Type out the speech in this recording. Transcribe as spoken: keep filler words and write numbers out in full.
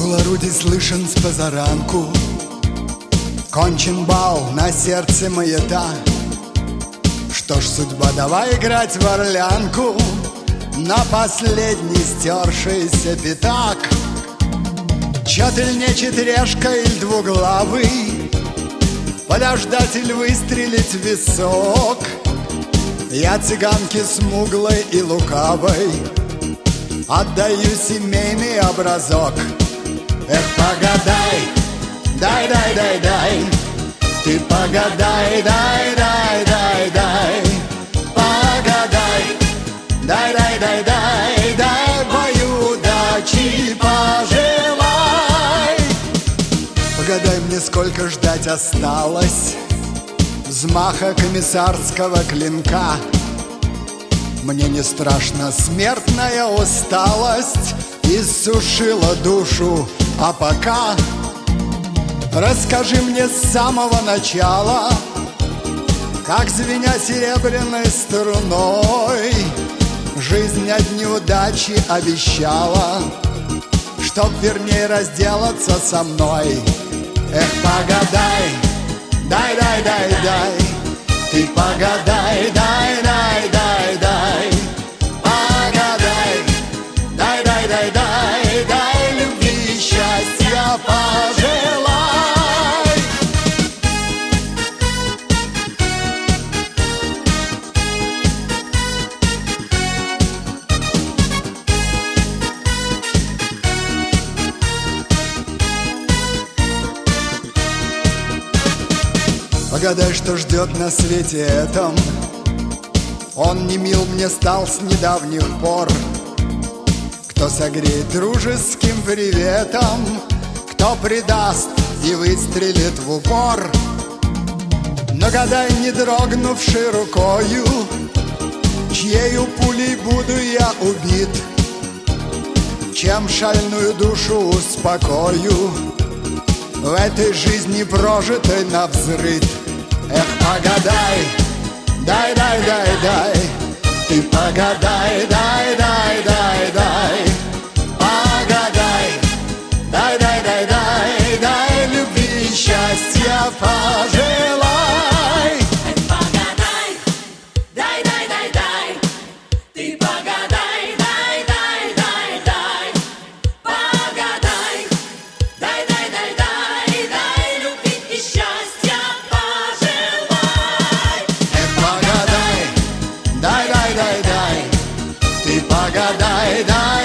Гул орудий слышен с позаранку, кончен бал на сердце маята. Что ж, судьба, давай играть в орлянку на последний стершийся пятак. Чётель нечет решка или двуглавый, подождать или выстрелить в висок. Я цыганке смуглой и лукавой отдаю семейный образок. Эх, погадай, дай, дай, дай, дай, ты погадай, дай, дай, дай, дай, погадай, дай, дай, дай, дай, дай, бою удачи пожелай. Погадай мне, сколько ждать осталось взмаха комиссарского клинка. Мне не страшна смертная усталость, иссушила душу, а пока расскажи мне с самого начала, как, звеня серебряной струной, жизнь от неудачи обещала, чтоб вернее разделаться со мной. Эх, погадай, дай, дай, дай, дай, ты погадай, дай, дай, дай, дай, погадай, дай, дай, дай, дай, дай, любви и счастья пожелай. Погадай, что ждет на свете этом. Он не мил мне стал с недавних пор. Кто согреет дружеским приветом, кто предаст и выстрелит в упор. Но гадай, не дрогнувшей рукою, чьею пулей буду я убит, чем шальную душу успокою в этой жизни, прожитой навзрыд. Эх, погадай, дай, дай, дай, дай, ты погадай, дай, дай, дай, дай, погадай, дай, дай, дай, дай, дай, любви и счастья пожелай. Эх, погадай, дай, дай, дай, дай, ты погадай, дай, дай, дай, дай, погадай, дай, дай, дай, дай, дай, любви и счастья пожелай. Эх, погадай, дай, дай, дай, дай, ты погадай, дай.